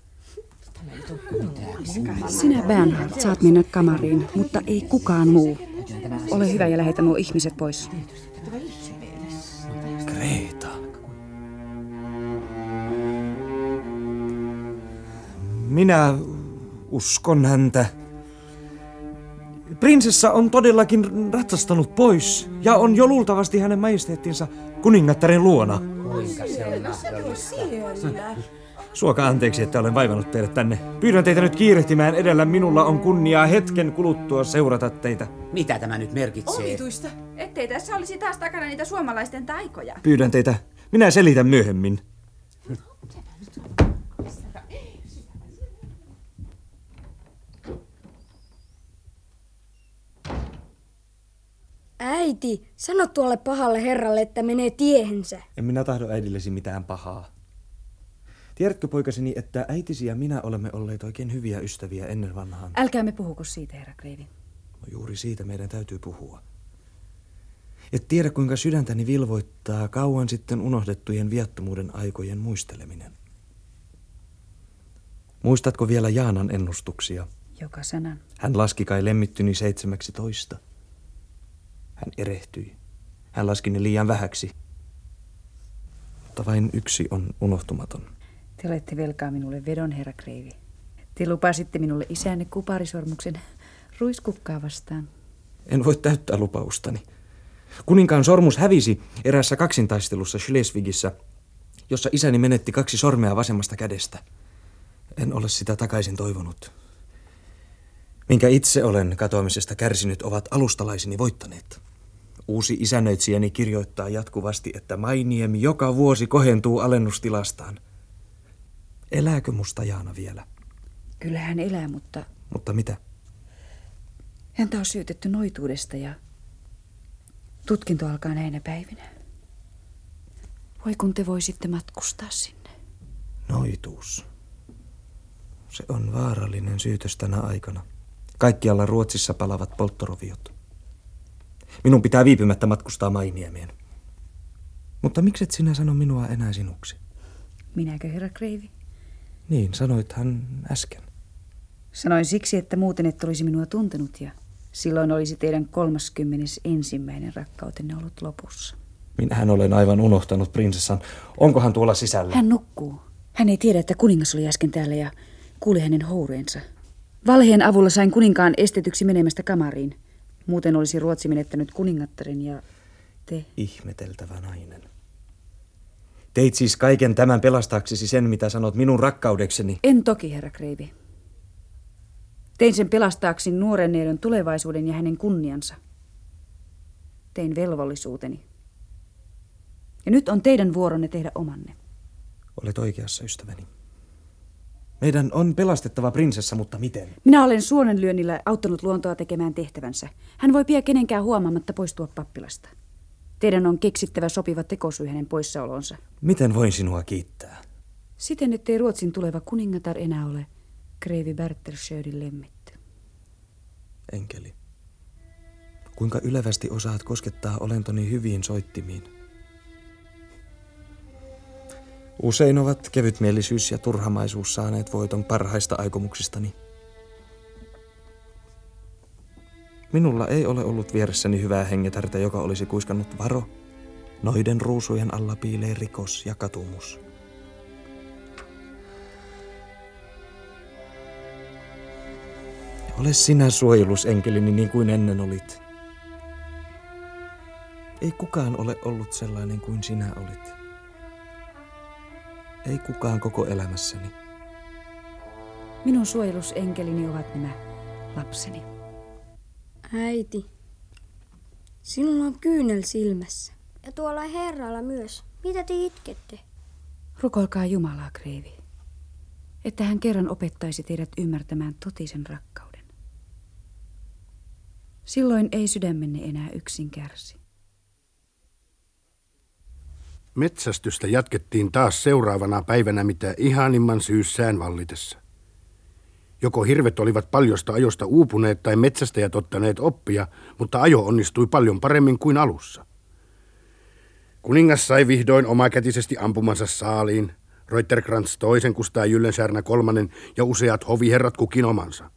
Speaker 1: Sinä, Bernhard, saat mennä kamariin, mutta ei kukaan muu. Ole hyvä ja lähetä nuo ihmiset pois.
Speaker 5: Minä uskon häntä. Prinsessa on todellakin ratsastanut pois ja on jo luultavasti hänen majesteettinsa kuningattaren luona.
Speaker 22: Kuinka se on mahdollista?
Speaker 5: Suokaa anteeksi, että olen vaivannut teidät tänne. Pyydän teitä nyt kiirehtimään edellä. Minulla on kunniaa hetken kuluttua seurata teitä.
Speaker 22: Mitä tämä nyt merkitsee?
Speaker 1: Omituista. Ettei tässä olisi taas takana niitä suomalaisten taikoja.
Speaker 5: Pyydän teitä. Minä selitän myöhemmin.
Speaker 8: Äiti, sano tuolle pahalle herralle, että menee tiehensä.
Speaker 5: En minä tahdo äidillesi mitään pahaa. Tiedätkö, poikaseni, että äitisi ja minä olemme olleet oikein hyviä ystäviä ennen vanhaan?
Speaker 1: Älkäämme puhuko siitä, herra Kreivi.
Speaker 5: No juuri siitä meidän täytyy puhua. Et tiedä, kuinka sydäntäni vilvoittaa kauan sitten unohdettujen viattomuuden aikojen muisteleminen. Muistatko vielä Jaanan ennustuksia?
Speaker 1: Joka sanan.
Speaker 5: Hän laski kai lemmittyni seitsemäksi toista. Hän erehtyi. Hän laski ne liian vähäksi. Mutta vain yksi on unohtumaton.
Speaker 1: Te olette velkaa minulle vedon, herra Kreivi. Te lupasitte minulle isänne kuparisormuksen ruiskukkaa vastaan.
Speaker 5: En voi täyttää lupaustani. Kuninkaan sormus hävisi eräässä kaksintaistelussa Schleswigissä, jossa isäni menetti kaksi sormea vasemmasta kädestä. En ole sitä takaisin toivonut. Minkä itse olen katoamisesta kärsinyt, ovat alustalaisini voittaneet. Uusi isännöitsijäni kirjoittaa jatkuvasti, että Mainiemi joka vuosi kohentuu alennustilastaan. Elääkö musta Jaana vielä?
Speaker 1: Kyllä hän elää, mutta...
Speaker 5: Mutta mitä?
Speaker 1: Häntä on syytetty noituudesta ja tutkinto alkaa näinä päivinä. Voi kun te voisitte matkustaa sinne.
Speaker 5: Noituus. Se on vaarallinen syytös tänä aikana. Kaikkialla Ruotsissa palavat polttoroviot. Minun pitää viipymättä matkustaa Mainiemeen. Mutta mikset sinä sano minua enää sinuksi?
Speaker 1: Minäkö, herra Kreivi?
Speaker 5: Niin, sanoithan äsken.
Speaker 1: Sanoin siksi, että muuten et olisi minua tuntenut ja silloin olisi teidän kolmaskymmenes ensimmäinen rakkautenne ollut lopussa.
Speaker 5: Minähän olen aivan unohtanut prinsessan. Onko hän tuolla sisällä?
Speaker 1: Hän nukkuu. Hän ei tiedä, että kuningas oli äsken täällä ja kuuli hänen houreensa. Valheen avulla sain kuninkaan estetyksi menemästä kamariin. Muuten olisi Ruotsi menettänyt kuningattaren ja te.
Speaker 5: Ihmeteltävä nainen. Teit siis kaiken tämän pelastaaksesi sen, mitä sanot minun rakkaudekseni?
Speaker 1: En toki, herra Kreivi. Tein sen pelastaakseni nuoren neidon tulevaisuuden ja hänen kunniansa. Tein velvollisuuteni. Ja nyt on teidän vuoronne tehdä omanne.
Speaker 5: Olet oikeassa, ystäväni. Meidän on pelastettava prinsessa, mutta miten?
Speaker 1: Minä olen suonenlyönnillä auttanut luontoa tekemään tehtävänsä. Hän voi pian kenenkään huomaamatta poistua pappilasta. Teidän on keksittävä sopiva tekosyy hänen poissaolonsa.
Speaker 5: Miten voin sinua kiittää?
Speaker 1: Siten, ettei Ruotsin tuleva kuningatar enää ole Kreivi Bertelschöldin lemmitty.
Speaker 5: Enkeli, kuinka ylevästi osaat koskettaa olentoni hyviin soittimiin. Usein ovat kevytmielisyys ja turhamaisuus saaneet voiton parhaista aikomuksistani. Minulla ei ole ollut vieressäni hyvää hengetärtä, joka olisi kuiskannut varo. Noiden ruusujen alla piilee rikos ja katumus. Ole sinä suojelusenkelini niin kuin ennen olit. Ei kukaan ole ollut sellainen kuin sinä olit. Ei kukaan koko elämässäni.
Speaker 1: Minun suojelusenkelini ovat nämä lapseni.
Speaker 8: Äiti, sinulla on kyynel silmässä.
Speaker 3: Ja tuolla herralla myös. Mitä te itkette?
Speaker 1: Rukoilkaa Jumalaa, Kreivi, että hän kerran opettaisi teidät ymmärtämään totisen rakkauden. Silloin ei sydämenne enää yksin kärsi.
Speaker 4: Metsästystä jatkettiin taas seuraavana päivänä mitä ihanimman syyssään vallitessa. Joko hirvet olivat paljosta ajosta uupuneet tai metsästäjät ottaneet oppia, mutta ajo onnistui paljon paremmin kuin alussa. Kuningas sai vihdoin omakätisesti ampumansa saaliin, Reuterkrantz toisen, Kustaa Gyllenstierna kolmannen ja useat hoviherrat kukin omansa.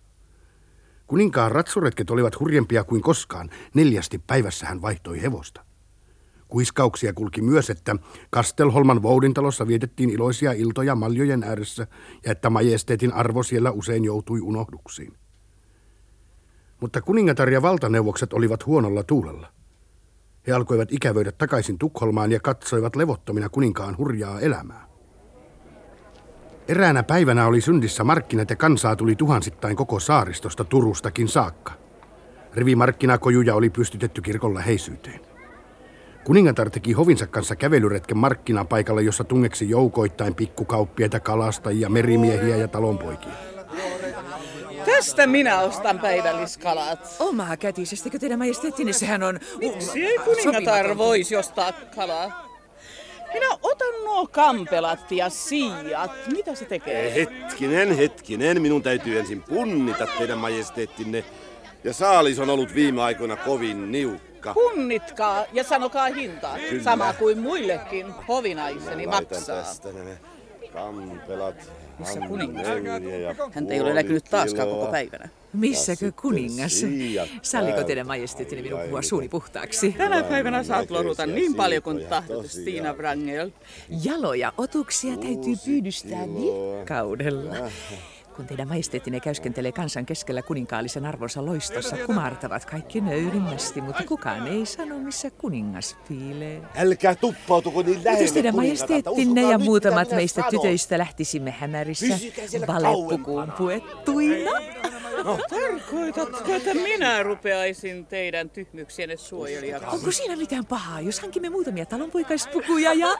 Speaker 4: Kuninkaan ratsuretket olivat hurjempia kuin koskaan, neljästi päivässä hän vaihtoi hevosta. Kuiskauksia kulki myös, että Kastelholman voudintalossa vietettiin iloisia iltoja maljojen ääressä ja että majesteetin arvo siellä usein joutui unohduksiin. Mutta kuningatar ja valtaneuvokset olivat huonolla tuulella. He alkoivat ikävöidä takaisin Tukholmaan ja katsoivat levottomina kuninkaan hurjaa elämää. Eräänä päivänä oli syndissä markkinat ja kansaa tuli tuhansittain koko saaristosta Turustakin saakka. Rivimarkkinakojuja oli pystytetty kirkon läheisyyteen. Kuningatar teki hovinsa kanssa kävelyretken markkinapaikalle, jossa tungeksi joukoittain pikkukauppiaita, kalastajia, merimiehiä ja talonpoikia.
Speaker 14: Tästä minä ostan päivälliskalat.
Speaker 11: Omaa kätisestikö teidän majesteettinne? Sehän on...
Speaker 14: Miksi ei kuningatar voisi ostaa kalaa? Minä otan nuo kampelat ja siijat. Mitä se tekee?
Speaker 20: Hetkinen, hetkinen. Minun täytyy ensin punnita teidän majesteettinne. Ja saalis on ollut viime aikoina kovin niukka.
Speaker 14: Punnitkaa ja sanokaa hintaa.
Speaker 20: Kyllä.
Speaker 14: Sama kuin muillekin hovinaiseni maksaa.
Speaker 20: Tästä nämä kampelat.
Speaker 14: Missä kuningas? Häntä ei ole näkynyt taaskaan koko päivänä.
Speaker 11: Missäkö kuningas? Salliko teidän majesteettinne minun puhua suuni puhtaaksi?
Speaker 14: Tänä päivänä saat loruta niin paljon kuin tahdot, Stina Wrangel.
Speaker 11: Jaloja otuksia täytyy pyydystää vilkkaudella. Kun teidän majesteettinne käyskentelee kansan keskellä kuninkaallisen arvonsa loistossa, kumartavat kaikki nöyrimmästi, mutta kukaan ei sano, missä kuningas piilee.
Speaker 20: Älkää tuppautuko niin lähelle.
Speaker 11: Jos teidän majesteettinne ja muutamat meistä tytöistä lähtisimme hämärissä valepukuun puettuina.
Speaker 14: No, tarkoitatko, että minä rupeaisin teidän tyhmyksienne suojelijaksi?
Speaker 11: Onko siinä mitään pahaa, jos hankimme muutamia talonpoikaispukuja ja...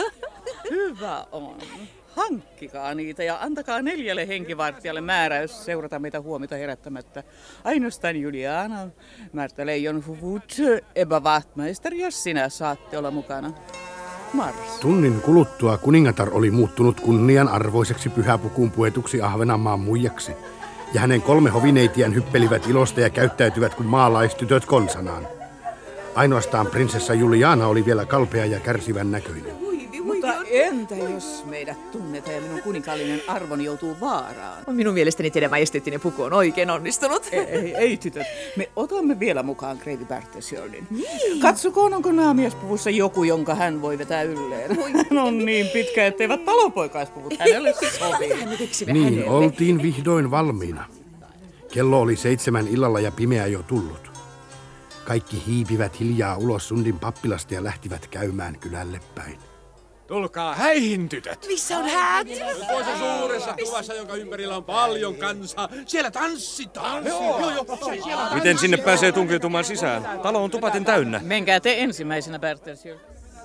Speaker 14: Hyvä on. Hankkikaa niitä ja antakaa neljälle henkivartijalle määräys seurata meitä huomiota herättämättä. Ainoastaan Juliana, Märtä Leijonhufvud, Ebba Wachtmeister, jos sinä saatte olla mukana. Mars.
Speaker 4: Tunnin kuluttua kuningatar oli muuttunut kunnianarvoiseksi pyhäpukuun puetuksi Ahvenanmaan muijaksi. Ja hänen kolme hovineitiään hyppelivät ilosta ja käyttäytyvät kuin maalaistytöt konsanaan. Ainoastaan prinsessa Juliana oli vielä kalpea ja kärsivän näköinen.
Speaker 14: Mutta entä jos meidät tunnetaan ja minun kuninkaallinen arvoni joutuu vaaraan?
Speaker 11: Minun mielestäni teidän majesteettinen puku on oikein onnistunut.
Speaker 14: Ei, ei, ei tytöt. Me otamme vielä mukaan kreivi Berthelsjörnin. Niin. Katsokoon, onko naamiaspuvussa joku, jonka hän voi vetää ylleen. Hän on niin pitkä, etteivät talonpoikaispuvut hänelle sovi.
Speaker 4: Niin, oltiin vihdoin valmiina. Kello oli seitsemän illalla ja pimeä jo tullut. Kaikki hiipivät hiljaa ulos Sundin pappilasta ja lähtivät käymään kylälle päin.
Speaker 18: Tulkaa häihin, tytöt!
Speaker 11: Missä on häät?
Speaker 18: Tuossa suuressa tuvassa, jonka ympärillä on paljon kansaa. Siellä tanssitaan! Joo, joo, joo. Siellä
Speaker 5: Miten sinne pääsee tunkeutumaan sisään? Talo on tupaten täynnä.
Speaker 14: Menkää te ensimmäisenä, Berthelsjörn.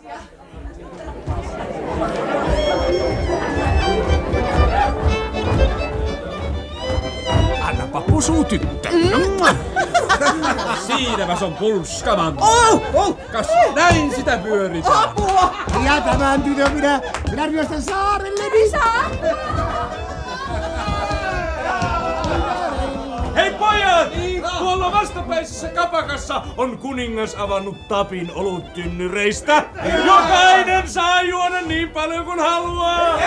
Speaker 18: Annapa pusuu, tyttö! Mm. Siinäpäs on pulskaman.
Speaker 16: Oh, oh.
Speaker 18: Kas näin sitä pyöritään.
Speaker 16: Apua! Ja tämän tytön minä, minä ryöstän saarelleni. Saa!
Speaker 18: Hei pojat! Tuolla vastapäisessä kapakassa on kuningas avannut tapin oluttynnyreistä. Jokainen saa juoda niin paljon kuin haluaa.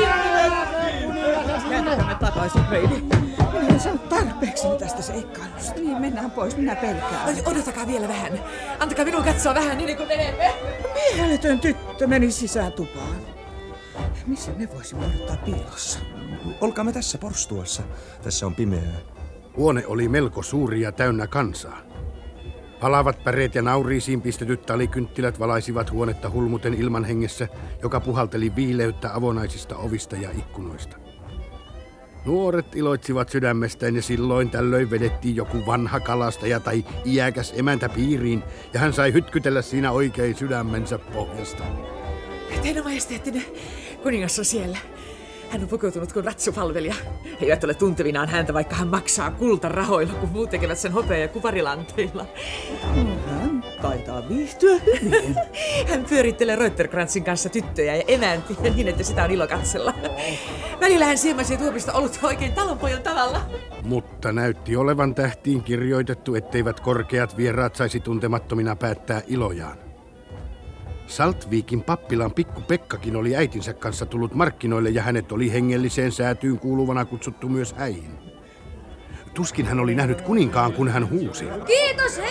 Speaker 14: Jätämme takaisin, Heidi.
Speaker 11: Minä olen saanut tarpeeksi tästä seikkailusta. Niin, mennään pois. Minä pelkään. Odotakaa vielä vähän. Antakaa minun katsoa vähän niin kuin menemme.
Speaker 14: Mieletön tyttö meni sisään tupaan. Missä me voisimme odottaa piilossa?
Speaker 5: Olkaamme tässä porstuassa. Tässä on pimeää.
Speaker 4: Huone oli melko suuri ja täynnä kansaa. Palavat päreet ja nauriisiin pistetyt talikynttilät valaisivat huonetta hulmuten ilman hengessä, joka puhalteli viileyttä avonaisista ovista ja ikkunoista. Nuoret iloitsivat sydämestään ja silloin tällöin vedettiin joku vanha kalastaja tai iäkäs emäntä piiriin ja hän sai hytkytellä siinä oikein sydämensä pohjasta.
Speaker 11: Teidän majesteettinen kuningas on siellä. Hän on pukeutunut kuin ratsupalvelija. He eivät ole tuntevinaan häntä, vaikka hän maksaa kultarahoilla, kun muut tekevät sen hopea- ja kuparilanteilla.
Speaker 14: Hän taitaa viihtyä hyvin.
Speaker 11: Hän pyörittelee Reuterkrantzin kanssa tyttöjä ja emäntiä niin, että sitä on ilo katsella. Välillä hän siemaisee tuopista olutta oikein talonpojan tavalla.
Speaker 4: Mutta näytti olevan tähtiin kirjoitettu, etteivät korkeat vieraat saisi tuntemattomina päättää ilojaan. Saltvikin pappilan pikku Pekkakin oli äitinsä kanssa tullut markkinoille ja hänet oli hengelliseen säätyyn kuuluvana kutsuttu myös häihin. Tuskin hän oli nähnyt kuninkaan, kun hän huusi.
Speaker 8: Kiitos hevosen!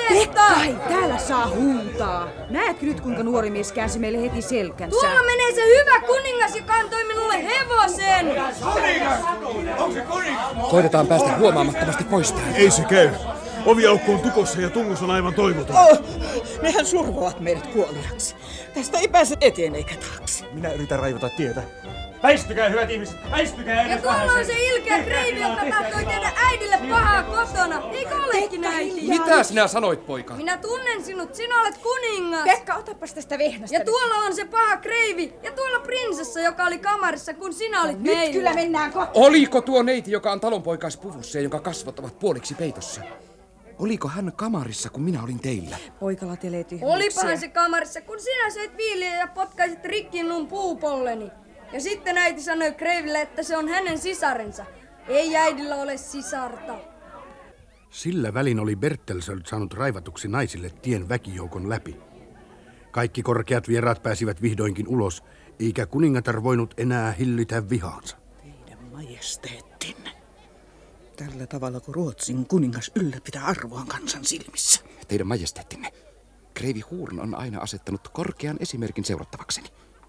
Speaker 8: Pekka!
Speaker 1: Ei täällä saa huutaa. Näetkö nyt, kuinka nuori mies käänsi meille heti selkänsä?
Speaker 8: Tuolla menee se hyvä kuningas, joka antoi minulle hevosen!
Speaker 12: Kuningas! Onko se kuningas?
Speaker 19: Koitetaan päästä huomaamattomasti pois täältä.
Speaker 18: Ei se käy. Oviaukko on tukossa ja tunnus on aivan toivoton.
Speaker 14: Oh, nehän survovat meidät kuoliaksi. Tästä ei pääse eteen eikä taakse.
Speaker 5: Minä yritän raivata tietä. Väistykää, hyvät ihmiset! Väistykää edes
Speaker 8: ja tuolla on se ilkeä kreivi, joka tahtoi tehdä äidille pahaa kotona. Eikö olekin, äiti?
Speaker 19: Mitä sinä sanoit, poika?
Speaker 8: Minä tunnen sinut. Sinä olet kuningas.
Speaker 13: Pekka, otapas tästä vehnästä.
Speaker 8: Ja tuolla on se paha kreivi. Ja tuolla prinsessa, joka oli kamarissa, kun sinä olit
Speaker 13: Nyt
Speaker 8: meillä.
Speaker 13: kyllä mennään kotiin.
Speaker 19: Oliko tuo neiti, joka on talonpoikaispuvussa ja jonka kasvot ovat puoliksi peitossa? Oliko hän kamarissa, kun minä olin teillä?
Speaker 1: Poika latelee tyhmyyksiä.
Speaker 8: Olipahan se kamarissa, kun sinä söit viiliä ja potkaisit rikki minun puupolleni. Ja sitten äiti sanoi kreiville, että se on hänen sisarensa. Ei äidillä ole sisarta.
Speaker 4: Sillä välin oli Bertelsold saanut raivatuksi naisille tien väkijoukon läpi. Kaikki korkeat vieraat pääsivät vihdoinkin ulos, eikä kuningatar voinut enää hillitä vihaansa.
Speaker 14: Teidän majesteettinne. Tällä tavalla kun Ruotsin kuningas ylläpitää arvoaan kansan silmissä.
Speaker 7: Teidän majesteettinne, kreivi Horn on aina asettanut korkean esimerkin seurattavakseni.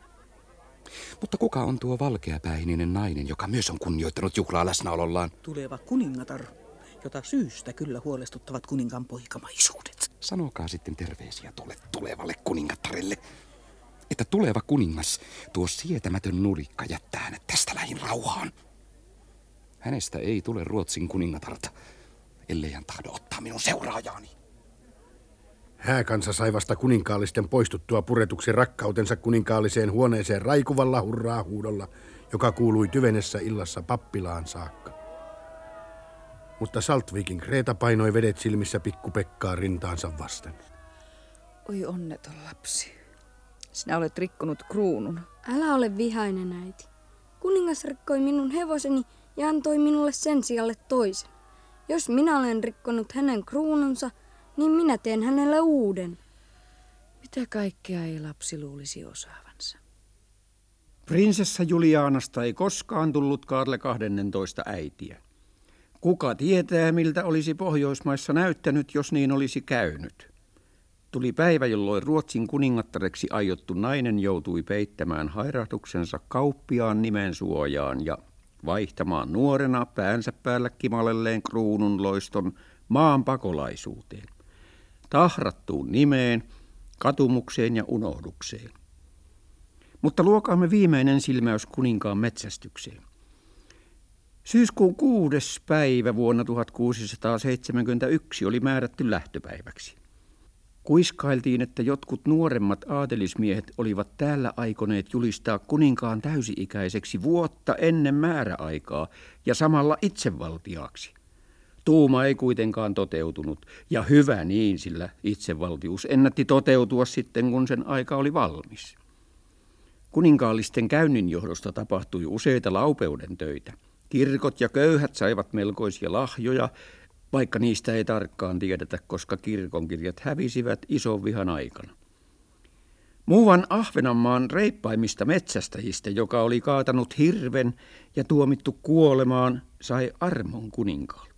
Speaker 7: Mutta kuka on tuo valkeapäininen nainen, joka myös on kunnioittanut juhlaa läsnäolollaan?
Speaker 14: Tuleva kuningatar, jota syystä kyllä huolestuttavat kuninkaan poikamaisuudet.
Speaker 7: Sanokaa sitten terveisiä tuolle tulevalle kuningattarelle, että tuleva kuningas, tuo sietämätön nulikka, jättää hänet tästä lähin rauhaan. Hänestä ei tule Ruotsin kuningatarta, ellei hän tahdo ottaa minun seuraajaani.
Speaker 4: Hääkansa sai vasta kuninkaallisten poistuttua puretuksi rakkautensa kuninkaalliseen huoneeseen raikuvalla hurraa huudolla, joka kuului tyvenessä illassa pappilaan saakka. Mutta Saltvikin Kreta painoi vedet silmissä pikku-Pekkaa rintaansa vasten.
Speaker 1: Oi onneton lapsi. Sinä olet rikkonut kruunun.
Speaker 3: Älä ole vihainen, äiti. Kuningas rikkoi minun hevoseni ja antoi minulle sen sijalle toisen. Jos minä olen rikkonut hänen kruununsa, niin minä teen hänelle uuden.
Speaker 1: Mitä kaikkea ei lapsi luulisi osaavansa?
Speaker 2: Prinsessa Julianasta ei koskaan tullut Kaarle kahdennentoista äitiä. Kuka tietää, miltä olisi Pohjoismaissa näyttänyt, jos niin olisi käynyt? Tuli päivä, jolloin Ruotsin kuningattareksi aiottu nainen joutui peittämään hairahduksensa kauppiaan nimen suojaan ja vaihtamaan nuorena päänsä päällä kimalelleen kruunun loiston maan pakolaisuuteen. Tahrattuun nimeen, katumukseen ja unohdukseen. Mutta luokaamme viimeinen silmäys kuninkaan metsästykseen. Syyskuun kuudes päivä vuonna tuhatkuusisataaseitsemänkymmentäyksi oli määrätty lähtöpäiväksi. Kuiskailtiin, että jotkut nuoremmat aatelismiehet olivat täällä aikoneet julistaa kuninkaan täysi-ikäiseksi vuotta ennen määräaikaa ja samalla itsevaltiaaksi. Tuuma ei kuitenkaan toteutunut, ja hyvä niin, sillä itsevaltius ennätti toteutua sitten, kun sen aika oli valmis. Kuninkaallisten käynnin johdosta tapahtui useita laupeuden töitä. Kirkot ja köyhät saivat melkoisia lahjoja, vaikka niistä ei tarkkaan tiedetä, koska kirkonkirjat hävisivät ison vihan aikana. Muuan Ahvenanmaan reippaimmista metsästäjistä, joka oli kaatanut hirven ja tuomittu kuolemaan, sai armon kuninkaalta.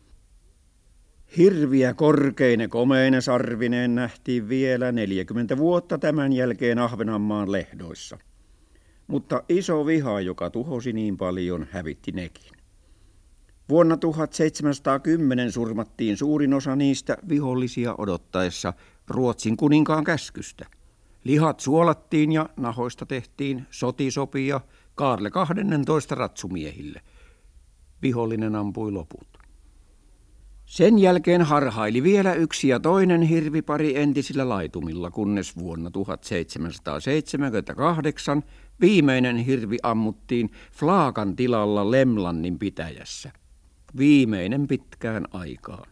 Speaker 2: Hirviä korkeine komeine sarvineen nähtiin vielä neljäkymmentä vuotta tämän jälkeen Ahvenanmaan lehdoissa. Mutta iso viha, joka tuhosi niin paljon, hävitti nekin. Vuonna tuhatseitsemänsataakymmenen surmattiin suurin osa niistä vihollisia odottaessa Ruotsin kuninkaan käskystä. Lihat suolattiin ja nahoista tehtiin sotisopia Kaarle kahdennentoista ratsumiehille. Vihollinen ampui loput. Sen jälkeen harhaili vielä yksi ja toinen hirvipari entisillä laitumilla, kunnes vuonna tuhatseitsemänsataaseitsemänkymmentäkahdeksan viimeinen hirvi ammuttiin Flaakan tilalla Lemlannin pitäjässä. Viimeinen pitkään aikaan.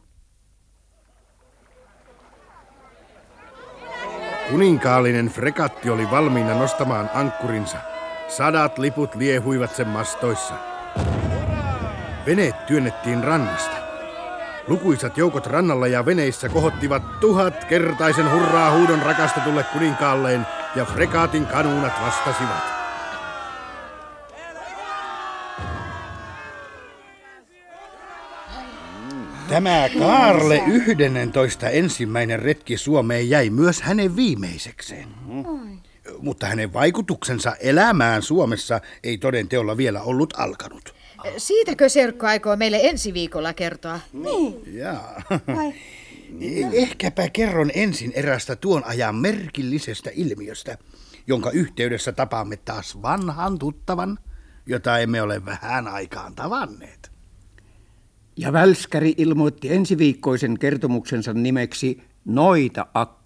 Speaker 4: Kuninkaallinen frekatti oli valmiina nostamaan ankkurinsa. Sadat liput liehuivat sen mastoissa. Veneet työnnettiin rannasta. Lukuisat joukot rannalla ja veneissä kohottivat tuhatkertaisen hurraa huudon rakastetulle kuninkaalleen ja frekaatin kanuunat vastasivat. Tämä Kaarle yhdennentoista ensimmäinen retki Suomeen jäi myös hänen viimeisekseen. Mutta hänen vaikutuksensa elämään Suomessa ei toden teolla vielä ollut alkanut.
Speaker 9: Siitäkö Serkku aikoo meille ensi viikolla kertoa?
Speaker 4: Niin. Jaa. Ehkäpä kerron ensin erästä tuon ajan merkillisestä ilmiöstä, jonka yhteydessä tapaamme taas vanhan tuttavan, jota emme ole vähän aikaan tavanneet.
Speaker 2: Ja Välskäri ilmoitti ensiviikkoisen kertomuksensa nimeksi Noita Akka.